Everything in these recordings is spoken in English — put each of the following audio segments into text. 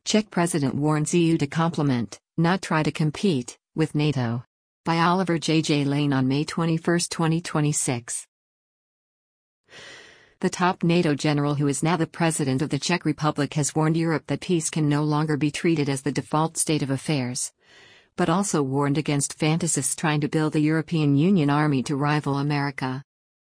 Czech president warns EU to complement, not try to compete, with NATO. By Oliver J. Lane on May 21, 2026. The top NATO general who is now the president of the Czech Republic has warned Europe that peace can no longer be treated as the default state of affairs. But also warned against fantasists trying to build a European Union army to rival America.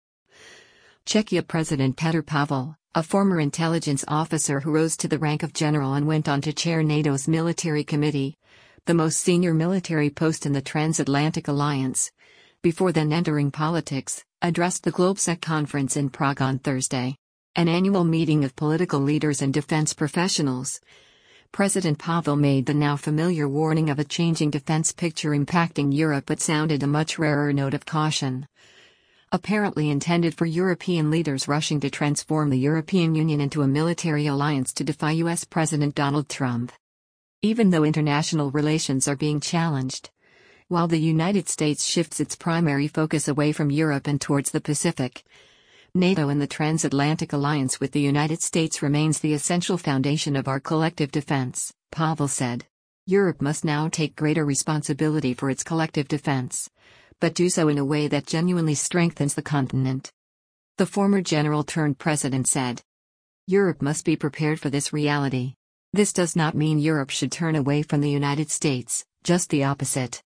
Czechia President Petr Pavel, a former intelligence officer who rose to the rank of general and went on to chair NATO's military committee, the most senior military post in the transatlantic alliance, before then entering politics, addressed the Globsec conference in Prague on Thursday, an annual meeting of political leaders and defense professionals. President Pavel made the now familiar warning of a changing defense picture impacting Europe but sounded a much rarer note of caution. Apparently intended for European leaders rushing to transform the European Union into a military alliance to defy US President Donald Trump. Even though international relations are being challenged, while the United States shifts its primary focus away from Europe and towards the Pacific, NATO and the transatlantic alliance with the United States remains the essential foundation of our collective defense, Pavel said. Europe must now take greater responsibility for its collective defense, but do so in a way that genuinely strengthens the continent. The former general-turned-president said. Europe must be prepared for this reality. This does not mean Europe should turn away from the United States, just the opposite.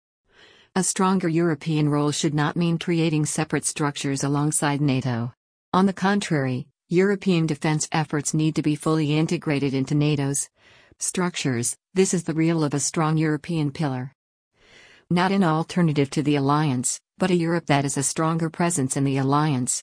A stronger European role should not mean creating separate structures alongside NATO. On the contrary, European defense efforts need to be fully integrated into NATO's structures. This is the real of a strong European pillar. Not an alternative to the alliance, but a Europe that is a stronger presence in the alliance.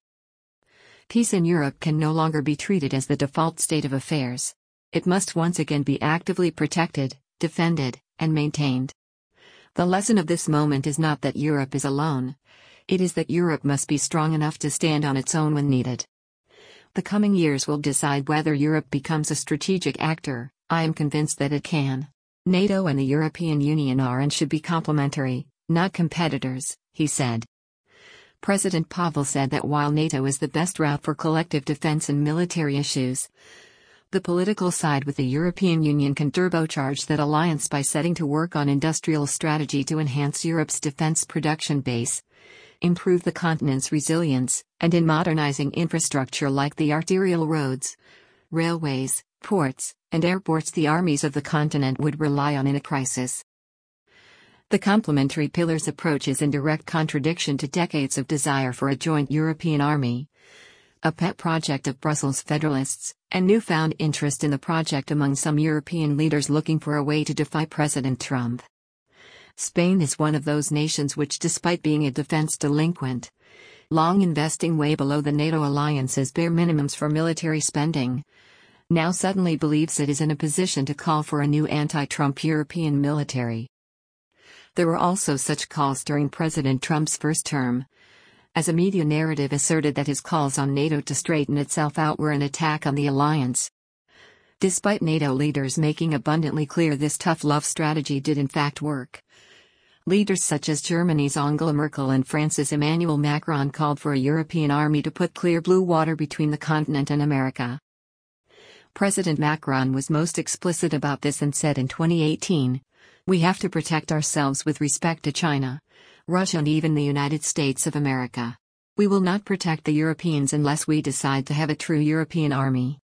Peace in Europe can no longer be treated as the default state of affairs. It must once again be actively protected, defended, and maintained. The lesson of this moment is not that Europe is alone. It is that Europe must be strong enough to stand on its own when needed. The coming years will decide whether Europe becomes a strategic actor. I am convinced that it can. NATO and the European Union are and should be complementary, not competitors, he said. President Pavel said that while NATO is the best route for collective defense and military issues, the political side with the European Union can turbocharge that alliance by setting to work on industrial strategy to enhance Europe's defense production base, improve the continent's resilience, and in modernizing infrastructure like the arterial roads, railways, ports, and airports the armies of the continent would rely on in a crisis. The complementary pillars approach is in direct contradiction to decades of desire for a joint European army, a pet project of Brussels federalists, and newfound interest in the project among some European leaders looking for a way to defy President Trump. Spain is one of those nations which, despite being a defense delinquent, long investing way below the NATO alliance's bare minimums for military spending, now suddenly believes it is in a position to call for a new anti-Trump European military. There were also such calls during President Trump's first term, as a media narrative asserted that his calls on NATO to straighten itself out were an attack on the alliance. Despite NATO leaders making abundantly clear this tough love strategy did in fact work. Leaders such as Germany's Angela Merkel and France's Emmanuel Macron called for a European army to put clear blue water between the continent and America. President Macron was most explicit about this and said in 2018, "We have to protect ourselves with respect to China, Russia and even the United States of America. We will not protect the Europeans unless we decide to have a true European army."